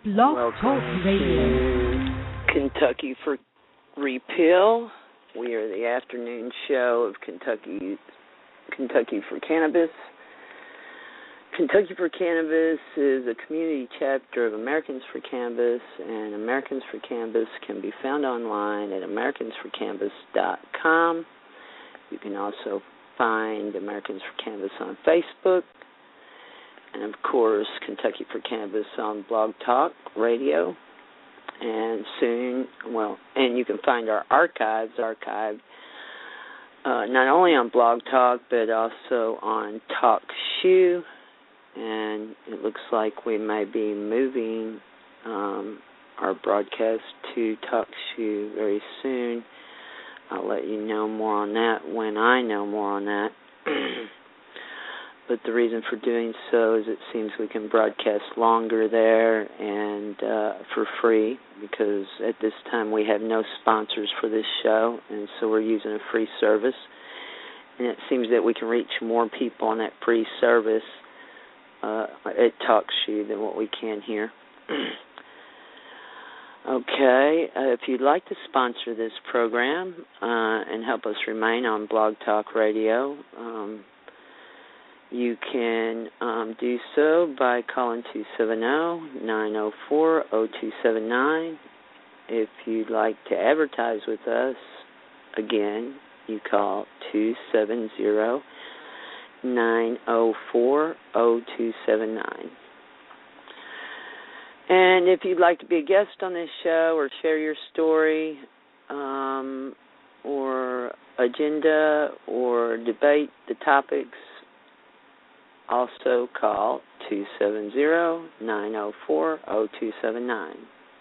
Blog Talk Welcome Radio. to Kentucky for Repeal. We are the afternoon show of Kentucky for Cannabis. Kentucky for Cannabis is a community chapter of Americans for Cannabis, and Americans for Cannabis can be found online at americansforcannabis.com. You can also find Americans for Cannabis on Facebook, and of course, Kentucky for Cannabis on Blog Talk Radio. And soon, and you can find our archives archived not only on Blog Talk, but also on TalkShoe. And it looks like we may be moving our broadcast to TalkShoe very soon. I'll let you know more on that when I know more on that. But the reason for doing so is it seems we can broadcast longer there and for free, because at this time we have no sponsors for this show, and so we're using a free service. And it seems that we can reach more people on that free service at TalkShoe than what we can here. Okay, if you'd like to sponsor this program and help us remain on Blog Talk Radio, you can do so by calling 270-904-0279. If you'd like to advertise with us, again, you call 270-904-0279. And if you'd like to be a guest on this show or share your story or agenda or debate the topics, also call 270-904-0279.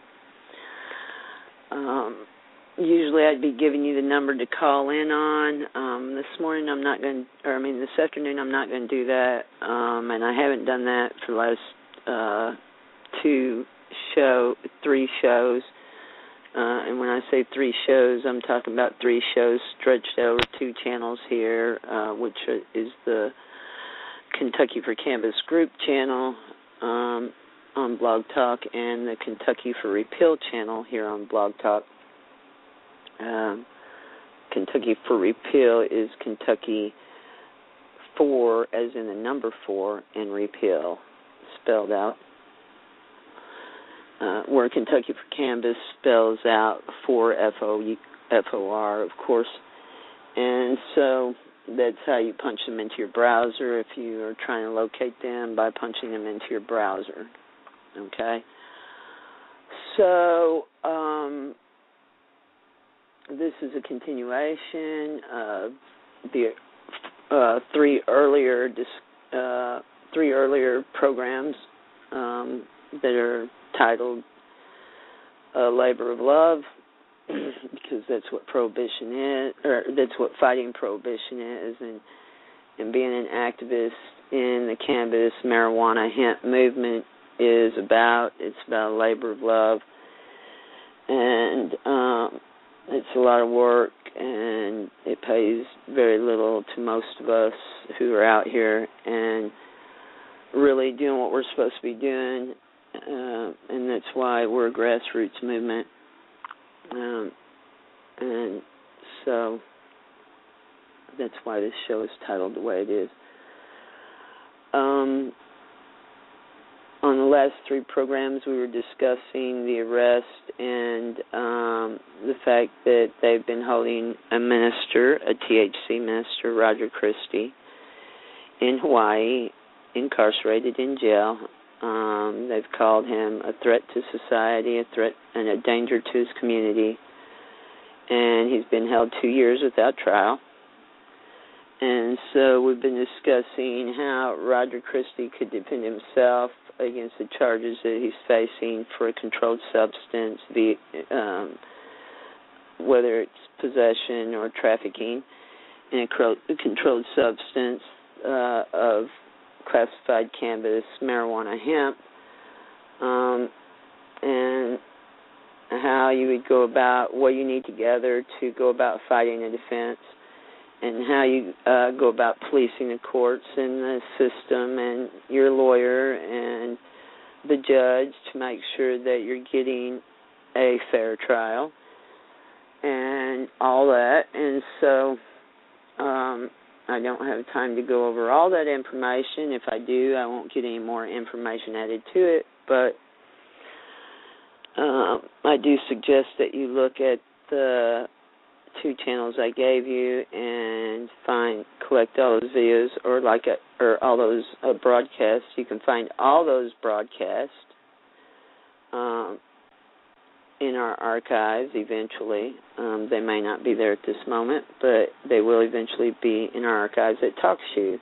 Usually I'd be giving you the number to call in on. This afternoon I'm not going to do that, and I haven't done that for the last 3 shows. And when I say 3 shows, I'm talking about 3 shows stretched over 2 channels here, which is the Kentucky for Cannabis group channel on Blog Talk and the Kentucky for Repeal channel here on Blog Talk. Kentucky for Repeal is Kentucky 4, as in the number 4, and Repeal spelled out. Where Kentucky for Cannabis spells out 4 F-O-R, of course. And so that's how you punch them into your browser if you are trying to locate them, by punching them into your browser. Okay? So this is a continuation of the 3 earlier programs that are titled Labor of Love, because that's what prohibition is, or that's what fighting prohibition is, and being an activist in the cannabis, marijuana, hemp movement is about. It's about a labor of love, and it's a lot of work, and it pays very little to most of us who are out here and really doing what we're supposed to be doing, and that's why we're a grassroots movement. And so that's why this show is titled the way it is. On the last 3 programs, we were discussing the arrest and the fact that they've been holding a minister, a THC minister, Roger Christie, in Hawaii, incarcerated in jail. They've called him a threat to society, a threat and a danger to his community. And he's been held 2 years without trial. And so we've been discussing how Roger Christie could defend himself against the charges that he's facing for a controlled substance, whether it's possession or trafficking in a controlled substance of classified cannabis, marijuana, hemp, and how you would go about, what you need together to go about fighting a defense, and how you go about policing the courts and the system and your lawyer, and the judge to make sure that you're getting a fair trial and all that. And so I don't have time to go over all that information. If I do, I won't get any more information added to it. But I do suggest that you look at the 2 channels I gave you and collect all those videos or all those broadcasts. You can find all those broadcasts in our archives eventually. They may not be there at this moment, but they will eventually be in our archives at TalkShoe,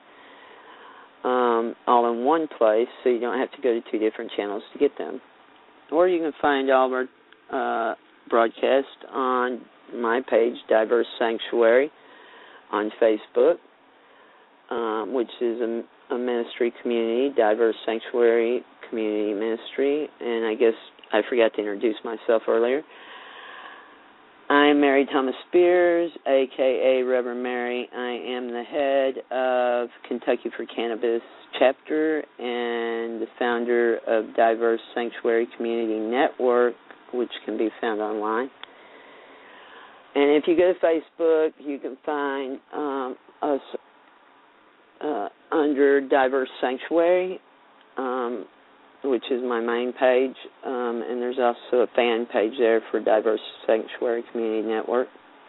all in one place, so you don't have to go to 2 different channels to get them. Or you can find all of our broadcasts on my page, Diverse Sanctuary, on Facebook, which is a ministry community, Diverse Sanctuary Community Ministry, and I guess I forgot to introduce myself earlier. I'm Mary Thomas Spears, a.k.a. Reverend Mary. I am the head of Kentucky for Cannabis chapter and the founder of Diverse Sanctuary Community Network, which can be found online. And if you go to Facebook, you can find us under Diverse Sanctuary, which is my main page, and there's also a fan page there for Diverse Sanctuary Community Network.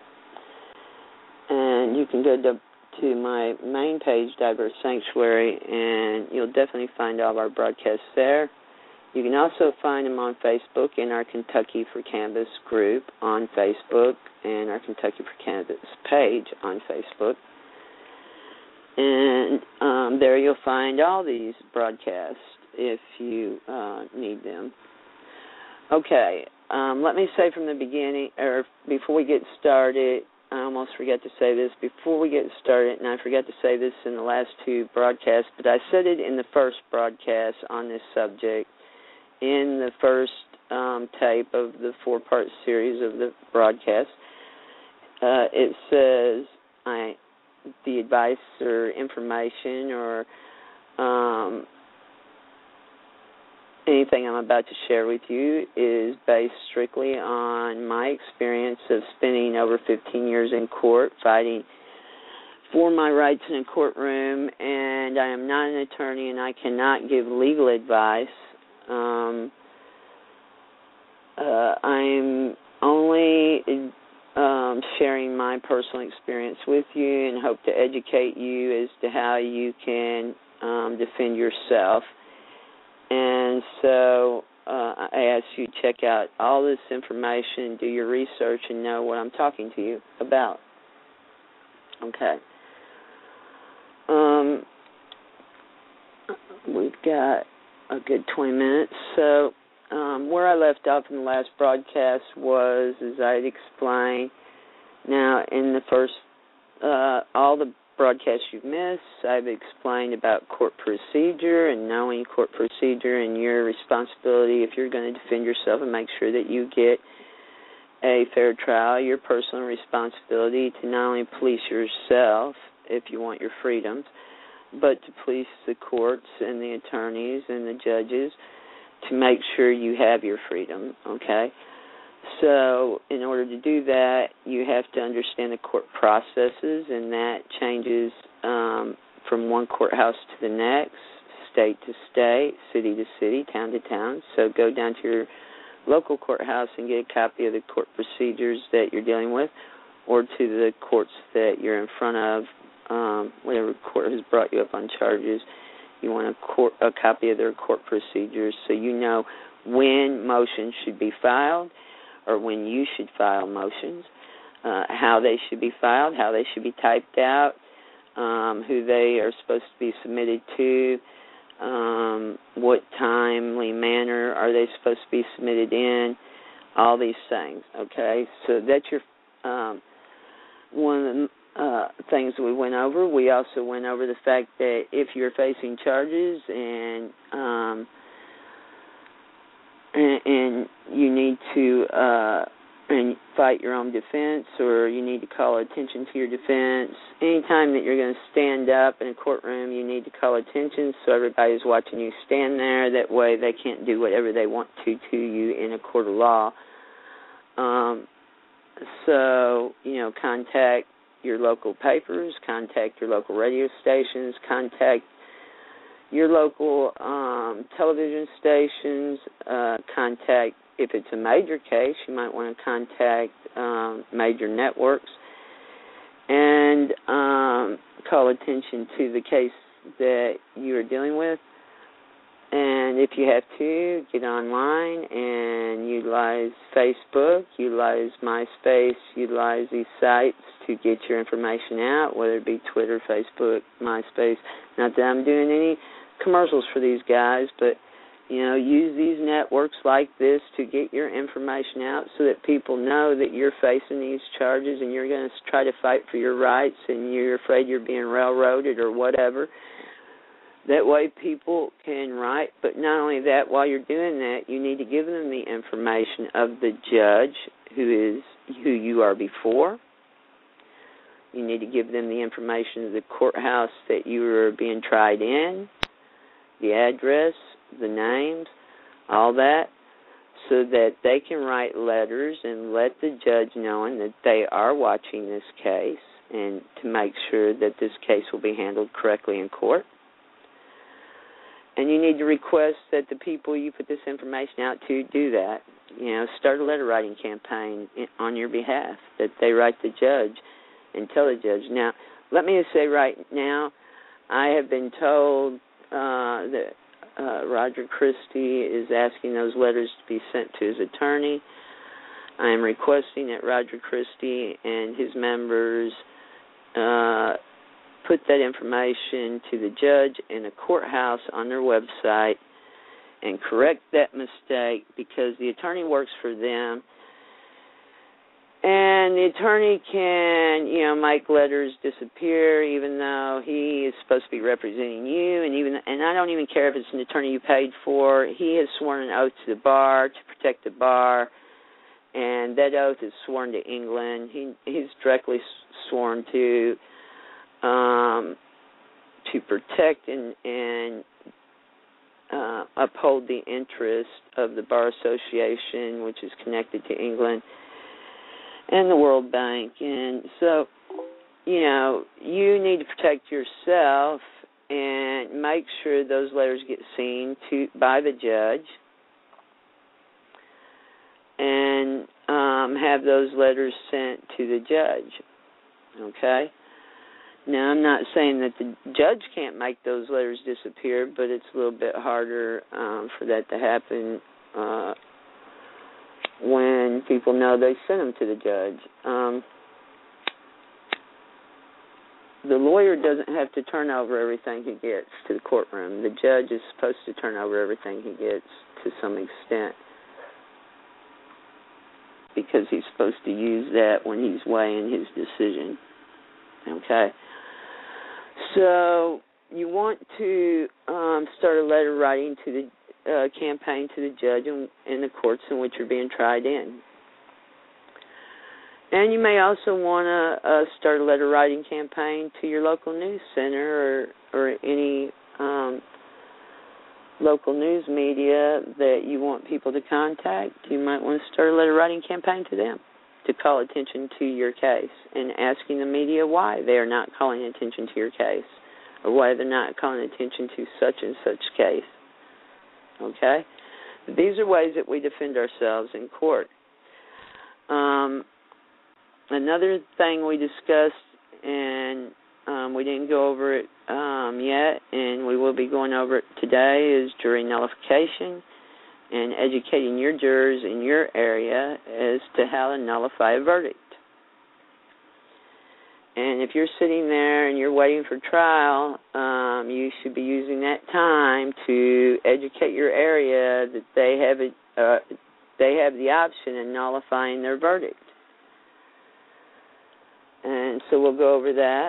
And you can go to my main page, Diverse Sanctuary, and you'll definitely find all of our broadcasts there. You can also find them on Facebook in our Kentucky for Cannabis group on Facebook and our Kentucky for Cannabis page on Facebook. And there you'll find all these broadcasts if you need them. Okay, let me say from the beginning, or before we get started, I almost forgot to say this before we get started, and I forgot to say this in the last 2 broadcasts, but I said it in the first broadcast on this subject, in the first tape of the 4-part series of the broadcast. It says the advice or information or anything I'm about to share with you is based strictly on my experience of spending over 15 years in court fighting for my rights in a courtroom, and I am not an attorney and I cannot give legal advice. I'm only sharing my personal experience with you and hope to educate you as to how you can defend yourself. And so I ask you to check out all this information, do your research, and know what I'm talking to you about. Okay. We've got a good 20 minutes. So where I left off in the last broadcast was, as I had explained, now in the first, all the broadcasts you've missed, I've explained about court procedure and knowing court procedure and your responsibility if you're going to defend yourself and make sure that you get a fair trial, your personal responsibility to not only police yourself if you want your freedoms, but to police the courts and the attorneys and the judges to make sure you have your freedom, okay? So in order to do that, you have to understand the court processes, and that changes from one courthouse to the next, state to state, city to city, town to town. So go down to your local courthouse and get a copy of the court procedures that you're dealing with, or to the courts that you're in front of, whatever court has brought you up on charges. You want a copy of their court procedures so you know when motions should be filed or when you should file motions, how they should be filed, how they should be typed out, who they are supposed to be submitted to, what timely manner are they supposed to be submitted in, all these things, okay? So that's your one of the things we went over. We also went over the fact that if you're facing charges and you need to and fight your own defense, or you need to call attention to your defense. Anytime that you're going to stand up in a courtroom, you need to call attention so everybody's watching you stand there. That way they can't do whatever they want to you in a court of law. So, contact your local papers, contact your local radio stations, contact your local television stations, contact, if it's a major case, you might want to contact major networks and call attention to the case that you are dealing with. And if you have to, get online and utilize Facebook, utilize MySpace, utilize these sites to get your information out, whether it be Twitter, Facebook, MySpace. Not that I'm doing any commercials for these guys, but, use these networks like this to get your information out so that people know that you're facing these charges and you're going to try to fight for your rights and you're afraid you're being railroaded or whatever. That way people can write, but not only that, while you're doing that, you need to give them the information of the judge who you are before. You need to give them the information of the courthouse that you are being tried in, the address, the names, all that, so that they can write letters and let the judge know that they are watching this case and to make sure that this case will be handled correctly in court. And you need to request that the people you put this information out to do that. Start a letter writing campaign on your behalf, that they write the judge and tell the judge. Now, let me just say right now, I have been told that Roger Christie is asking those letters to be sent to his attorney. I am requesting that Roger Christie and his members put that information to the judge in a courthouse on their website and correct that mistake, because the attorney works for them, and the attorney can, make letters disappear even though he is supposed to be representing you, and I don't even care if it's an attorney you paid for. He has sworn an oath to the bar to protect the bar, and that oath is sworn to England. He's directly sworn to protect and uphold the interest of the Bar Association, which is connected to England, and the World Bank. And so, you need to protect yourself and make sure those letters get seen by the judge, and have those letters sent to the judge. Okay? Now, I'm not saying that the judge can't make those letters disappear, but it's a little bit harder for that to happen when people know they sent them to the judge. The lawyer doesn't have to turn over everything he gets to the courtroom. The judge is supposed to turn over everything he gets to some extent, because he's supposed to use that when he's weighing his decision. Okay? So you want to start a letter writing to the campaign to the judge in the courts in which you're being tried in. And you may also want to start a letter writing campaign to your local news center or any local news media that you want people to contact. You might want to start a letter writing campaign to them to call attention to your case, and asking the media why they are not calling attention to your case, or why they're not calling attention to such and such case. Okay? These are ways that we defend ourselves in court. Another thing we discussed, and we didn't go over it yet, and we will be going over it today, is jury nullification, and educating your jurors in your area as to how to nullify a verdict. And if you're sitting there and you're waiting for trial, you should be using that time to educate your area that they have the option of nullifying their verdict. And so we'll go over that,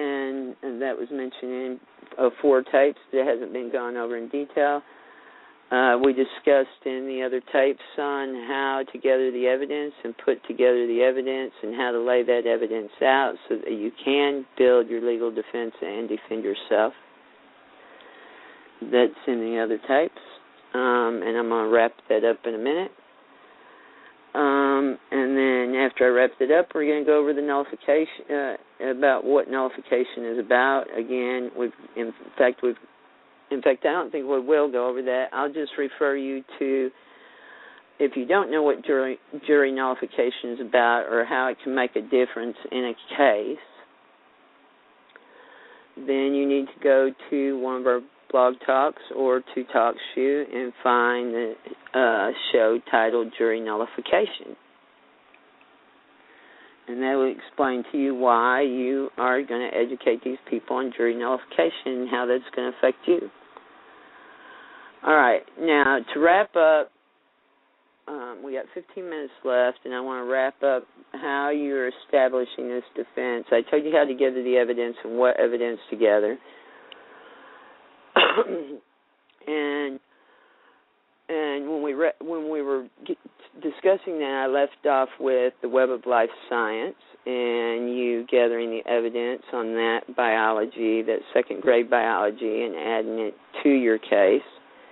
and that was mentioned in 4 tapes that hasn't been gone over in detail. We discussed in the other tapes on how to gather the evidence and put together the evidence and how to lay that evidence out so that you can build your legal defense and defend yourself. That's in the other tapes, and I'm going to wrap that up in a minute. And then after I wrap it up, we're going to go over the nullification, about what nullification is about. Again, in fact, I don't think we will go over that. I'll just refer you to, if you don't know what jury nullification is about or how it can make a difference in a case, then you need to go to one of our blog talks or to TalkShoe and find the show titled Jury Nullification. And that will explain to you why you are going to educate these people on jury nullification and how that's going to affect you. All right, now to wrap up, we got 15 minutes left, and I want to wrap up how you're establishing this defense. I told you how to gather the evidence and what evidence to gather. and when we were discussing that, I left off with the Web of Life Science and you gathering the evidence on that biology, that second grade biology, and adding it to your case.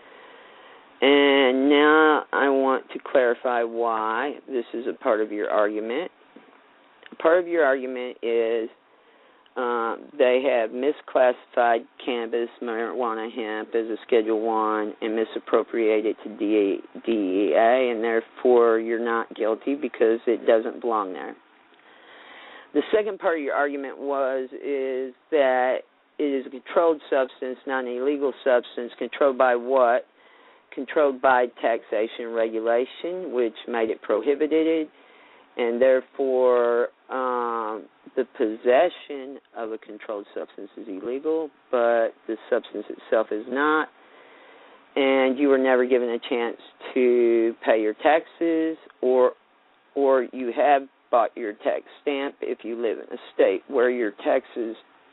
And now I want to clarify why this is a part of your argument. Part of your argument is they have misclassified cannabis, marijuana, hemp as a Schedule I and misappropriated to DEA, and therefore you're not guilty because it doesn't belong there. The second part of your argument is that it is a controlled substance, not an illegal substance. Controlled by what? Controlled by taxation and regulation, which made it prohibited, and therefore the possession of a controlled substance is illegal, but the substance itself is not, and you were never given a chance to pay your taxes, or you have bought your tax stamp if you live in a state where your taxes,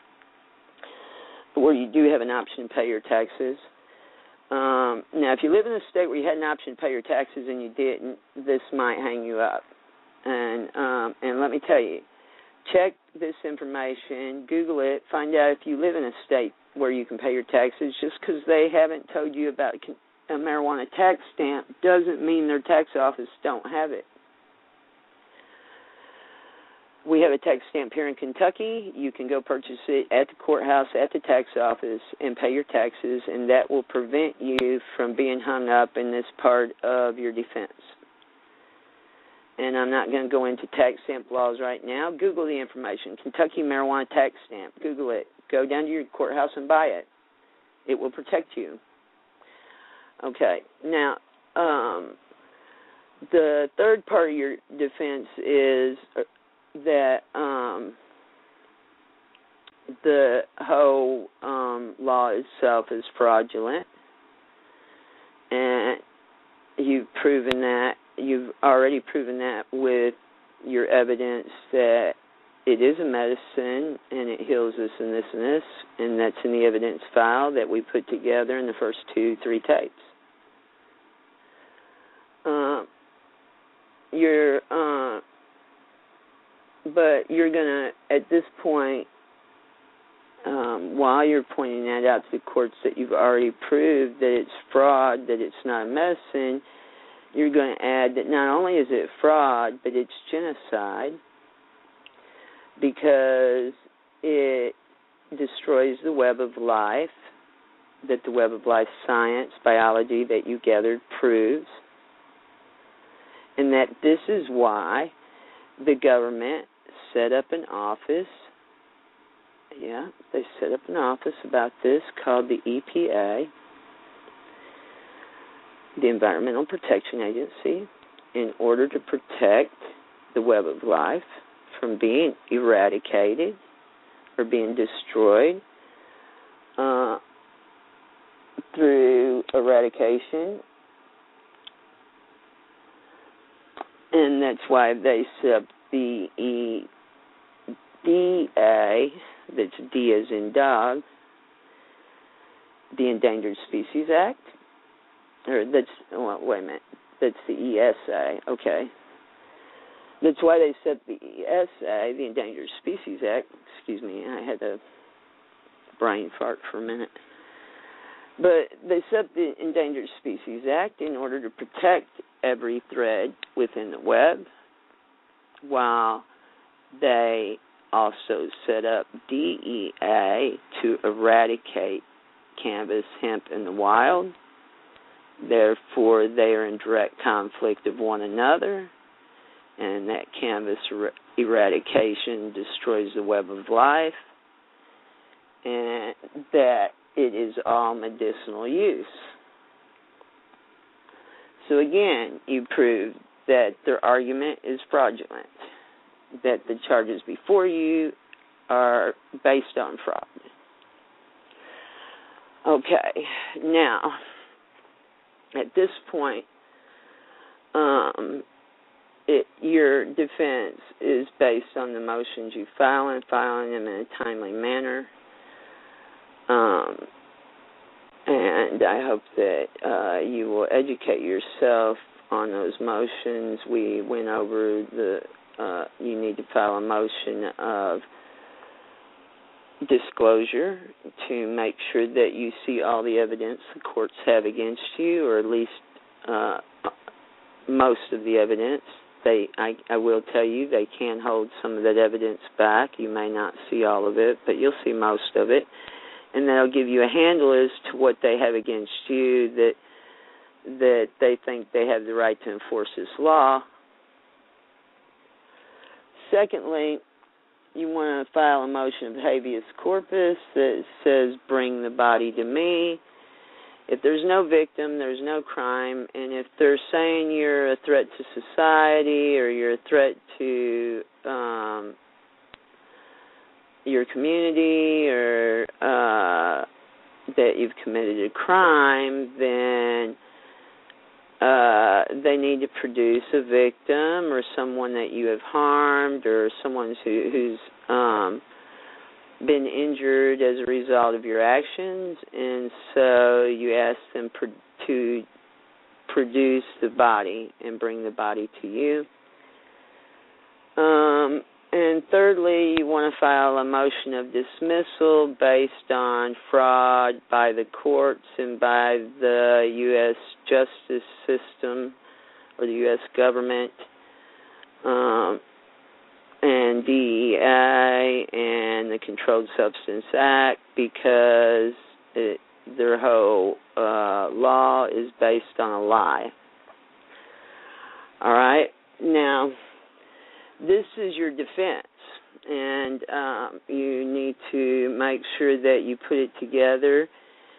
where you do have an option to pay your taxes. Now, if you live in a state where you had an option to pay your taxes and you didn't, this might hang you up. And let me tell you, check this information, Google it, find out if you live in a state where you can pay your taxes. Just because they haven't told you about a marijuana tax stamp doesn't mean their tax office don't have it. We have a tax stamp here in Kentucky. You can go purchase it at the courthouse, at the tax office, and pay your taxes, and that will prevent you from being hung up in this part of your defense. And I'm not going to go into tax stamp laws right now. Google the information. Kentucky marijuana tax stamp. Google it. Go down to your courthouse and buy it. It will protect you. Okay. Now, the third part of your defense is that the whole law itself is fraudulent, and you've already proven that with your evidence that it is a medicine and it heals this and this and this, and that's in the evidence file that we put together in the first 2-3 tapes. But you're going to, at this point, while you're pointing that out to the courts that you've already proved that it's fraud, that it's not a medicine, you're going to add that not only is it fraud, but it's genocide because it destroys the web of life, that the web of life science, biology that you gathered proves, and that this is why the government set up an office. Yeah, they set up an office about this called the EPA, the Environmental Protection Agency, in order to protect the web of life from being eradicated or being destroyed through eradication. And that's why they set up the EDA, that's D as in dog, the Endangered Species Act, wait a minute, that's the ESA, okay. That's why they set the ESA, the Endangered Species Act, excuse me, I had a brain fart for a minute. But they set the Endangered Species Act in order to protect every thread within the web, while they also set up DEA to eradicate cannabis hemp in the wild. Therefore, they are in direct conflict of one another, and that cannabis eradication destroys the web of life, and that it is all medicinal use. So again, you prove that their argument is fraudulent, that the charges before you are based on fraud. Okay, now, at this point, your defense is based on the motions you file and filing them in a timely manner. And I hope that you will educate yourself on those motions. We went over you need to file a motion of disclosure to make sure that you see all the evidence the courts have against you, or at least most of the evidence. I will tell you, they can hold some of that evidence back. You may not see all of it, but you'll see most of it. And that'll give you a handle as to what they have against you, that they think they have the right to enforce this law. Secondly, you want to file a motion of habeas corpus that says, bring the body to me. If there's no victim, there's no crime, and if they're saying you're a threat to society or you're a threat to your community, or that you've committed a crime, then they need to produce a victim or someone that you have harmed, or someone who's been injured as a result of your actions, and so you ask them to produce the body and bring the body to you. And thirdly, you want to file a motion of dismissal based on fraud by the courts and by the U.S. justice system or the U.S. government, and DEA and the Controlled Substance Act, because their whole law is based on a lie. All right? Now, this is your defense, and you need to make sure that you put it together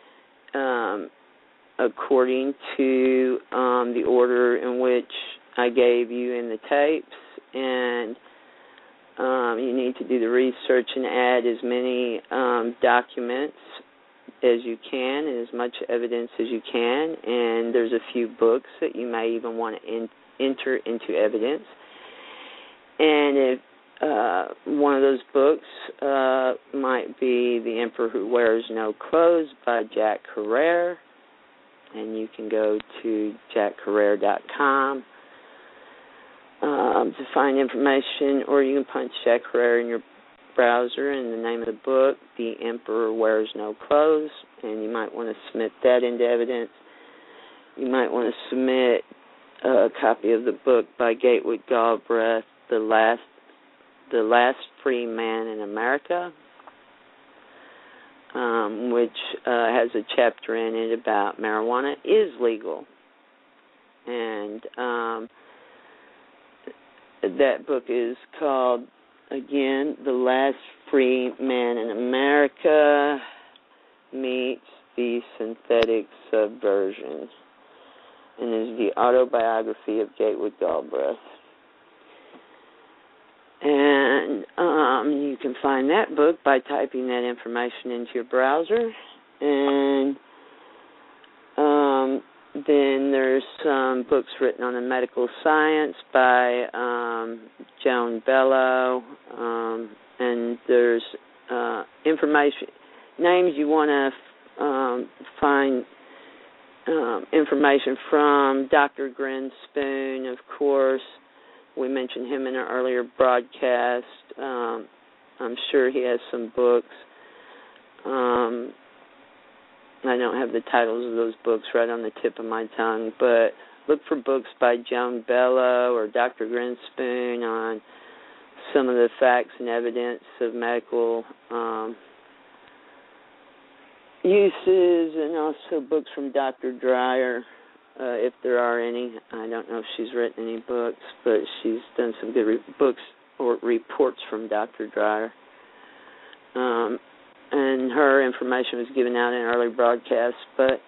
according to the order in which I gave you in the tapes, and you need to do the research and add as many documents as you can and as much evidence as you can, and there's a few books that you may even want to enter into evidence. And if one of those books might be The Emperor Who Wears No Clothes by Jack Herer, and you can go to jackherer.com to find information, or you can punch Jack Herer in your browser and the name of the book, The Emperor Wears No Clothes, and you might want to submit that into evidence. You might want to submit a copy of the book by Gatewood Galbraith, The Last Free Man in America, which has a chapter in it about marijuana is legal. And that book is called, again, The Last Free Man in America Meets the Synthetic Subversion, and is the autobiography of Gatewood Galbraith. And you can find that book by typing that information into your browser. And then there's some books written on the medical science by Joan Bellow. And there's information, names you want to find information from Dr. Grinspoon, of course. We mentioned him in an earlier broadcast. I'm sure he has some books. I don't have the titles of those books right on the tip of my tongue, but look for books by Joan Bello or Dr. Grinspoon on some of the facts and evidence of medical uses, and also books from Dr. Dreyer, if there are any. I don't know if she's written any books, but she's done some good books or reports from Dr. Dreyer. And her information was given out in early broadcasts, but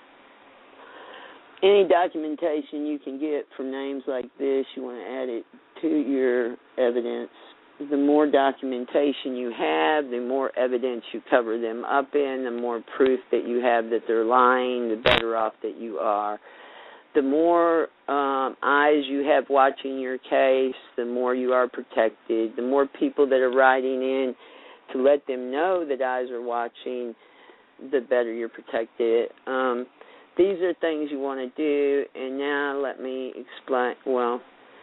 any documentation you can get from names like this, you want to add it to your evidence. The more documentation you have, the more evidence you cover them up in, the more proof that you have that they're lying, the better off that you are. The more eyes you have watching your case, the more you are protected. The more people that are writing in to let them know that eyes are watching, the better you're protected. These are things you want to do, and now let me explain. Well,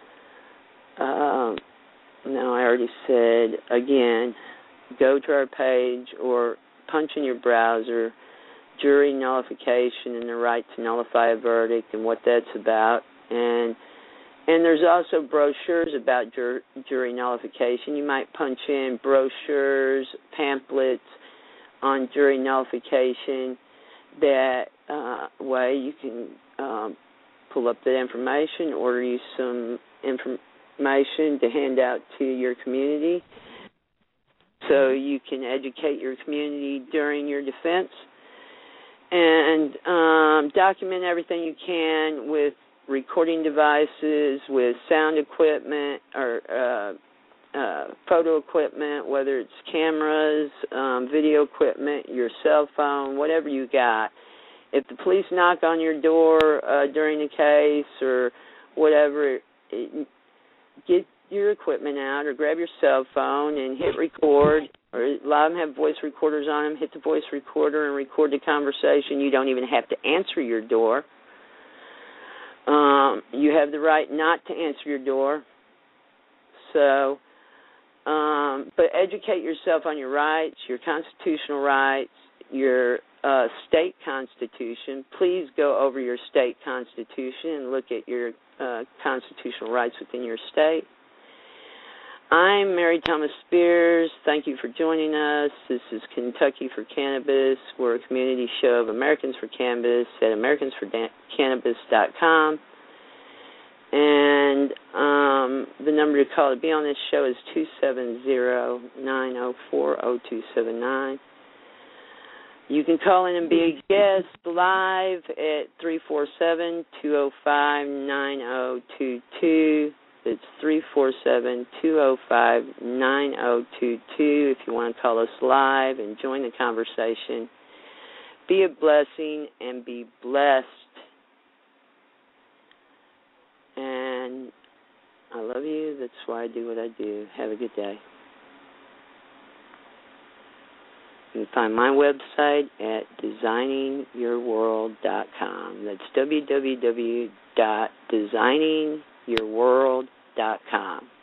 no, I already said, again, go to our page or punch in your browser jury nullification and the right to nullify a verdict and what that's about. And there's also brochures about jury nullification. You might punch in brochures, pamphlets on jury nullification. That way you can pull up that information, order you some information to hand out to your community so you can educate your community during your defense. And document everything you can with recording devices, with sound equipment or photo equipment, whether it's cameras, video equipment, your cell phone, whatever you got. If the police knock on your door during the case or whatever, get your equipment out or grab your cell phone and hit record. Or a lot of them have voice recorders on them. Hit the voice recorder and record the conversation. You don't even have to answer your door. You have the right not to answer your door. So, but educate yourself on your rights, your constitutional rights, your state constitution. Please go over your state constitution and look at your constitutional rights within your state. I'm Mary Thomas Spears. Thank you for joining us. This is Kentucky for Cannabis. We're a community show of Americans for Cannabis at americansforcannabis.com. And the number to call to be on this show is 270-904-0279. You can call in and be a guest live at 347-205-9022. It's 347-205-9022 if you want to call us live and join the conversation. Be a blessing and be blessed. And I love you. That's why I do what I do. Have a good day. You can find my website at designingyourworld.com. That's www.designingyourworld.com.